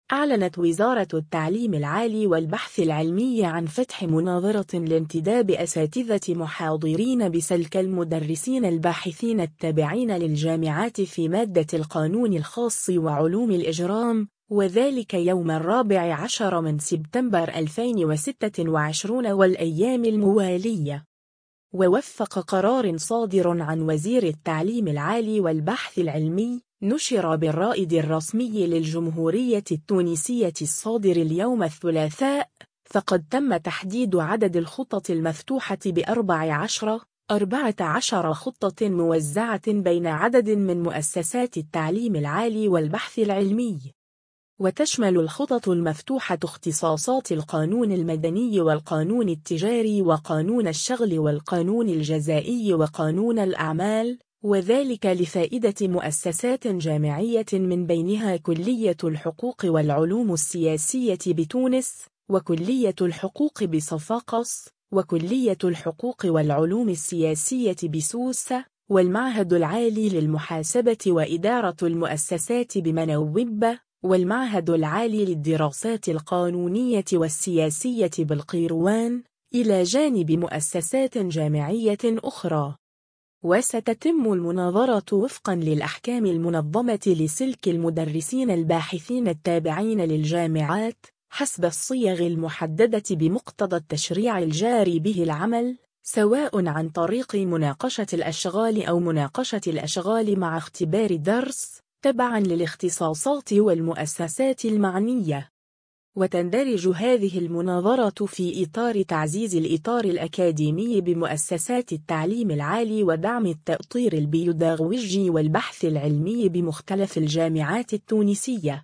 أعلنت وزارة التعليم العالي والبحث العلمي عن فتح مناظرة لانتداب أساتذة محاضرين بسلك المدرسين الباحثين التابعين للجامعات في مادة القانون الخاص وعلوم الإجرام، وذلك يوم 14 سبتمبر 2026 والأيام الموالية. ووفق قرار صادر عن وزير التعليم العالي والبحث العلمي نشر بالرائد الرسمي للجمهورية التونسية الصادر اليوم الثلاثاء، فقد تم تحديد عدد الخطط المفتوحة ب14 خطة موزعة بين عدد من مؤسسات التعليم العالي والبحث العلمي. وتشمل الخطط المفتوحة اختصاصات القانون المدني والقانون التجاري وقانون الشغل والقانون الجزائي وقانون الأعمال، وذلك لفائدة مؤسسات جامعية من بينها كلية الحقوق والعلوم السياسية بتونس، وكلية الحقوق بصفاقس، وكلية الحقوق والعلوم السياسية بسوس، والمعهد العالي للمحاسبة وإدارة المؤسسات بمنوب، والمعهد العالي للدراسات القانونية والسياسية بالقيروان، إلى جانب مؤسسات جامعية أخرى. وستتم المناظرة وفقا للأحكام المنظمة لسلك المدرسين الباحثين التابعين للجامعات حسب الصيغ المحددة بمقتضى التشريع الجاري به العمل، سواء عن طريق مناقشة الأشغال أو مناقشة الأشغال مع اختبار درس تبعا للاختصاصات والمؤسسات المعنية. وتندرج هذه المناظرة في إطار تعزيز الإطار الأكاديمي بمؤسسات التعليم العالي ودعم التأطير البيداغوجي والبحث العلمي بمختلف الجامعات التونسية.